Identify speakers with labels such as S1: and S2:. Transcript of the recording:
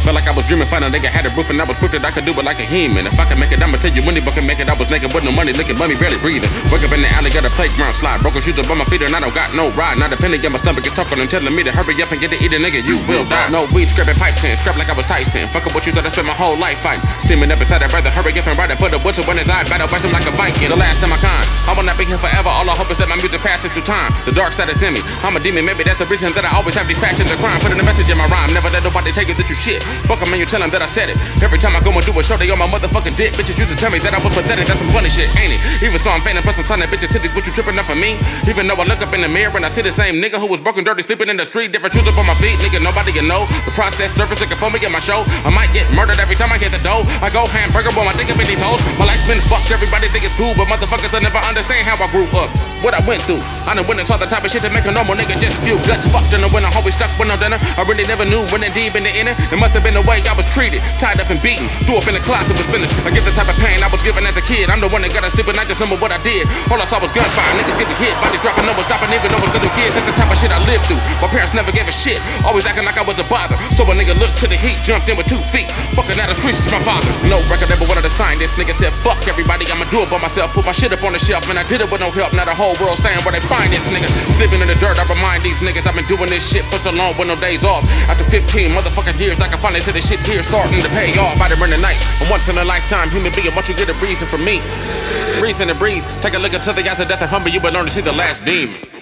S1: Felt like I was dreaming, find a nigga had a roof and I was proof that I could do it like a human. If I could make it, I'ma tell you when but can make it. I was naked with no money, looking bummy, barely breathing. Wake up in the alley, got a playground slide. Broken shoes up on my feet and I don't got no ride. Not depending on my stomach is talking and telling me to hurry up and get to eat a nigga, you will die. No weed, scraping pipes in, scrap like I was Tyson. Fuck up what you thought I spent my whole life fighting. Steaming up inside, I'd rather hurry up and ride and put a whistle in his eye. Battle bites him like a Viking. The last of my kind. I will not be here forever. All I hope is that my music passes through time. The dark side is in me. I'm a demon, maybe that's the reason that I always have these passions of crime. Putting a message in my rhyme. Never let nobody take it that you shit. Fuck 'em and you tell 'em that I said it. Every time I go and do a show, they on my motherfucking dick. Bitches used to tell me that I was pathetic. That's some funny shit, ain't it? Even so, I'm fainting, plus I'm signing bitches titties. What you tripping up for me? Even though I look up in the mirror and I see the same nigga who was broken, dirty, sleeping in the street. Different shoes up on my feet, nigga. Nobody can know the process. Surface looking for me in my show. I might get murdered every time I hit the dough. I go hamburger while I think up in these hoes. My life's been fucked. Everybody think it's cool, but motherfuckers will never understand how I grew up. What I went through. I done went and saw the type of shit that make a normal nigga just spew guts. Fucked in the winter, always stuck with no dinner. I really never knew when it deep in the inner. It must have been the way I was treated, tied up and beaten, threw up in the closet with spinners. I get the type of pain I was given as a kid. I'm the one that got to sleep and I just remember what I did. All I saw was gunfire, niggas getting hit, bodies dropping, no one stopping, even though it was little kids. That's the type of shit I lived through. My parents never gave a shit, always acting like I was a bother. So a nigga looked to the heat, jumped in with 2 feet. Fucking out the streets is my father. No record ever wanted to sign this. Nigga said fuck everybody, I'ma do it by myself. Put my shit up on the shelf and I did it with no help. Now the whole world saying where they find this nigga. Sleeping in the dirt, I remind these niggas I've been doing this shit for so long with no days off. After 15 motherfucking years, I can finally say this shit here starting to pay off. Spider in the night, a once in a lifetime human being. Once you get a reason for me, reason to breathe. Take a look into the eyes of death and humble, you will learn to see the last demon.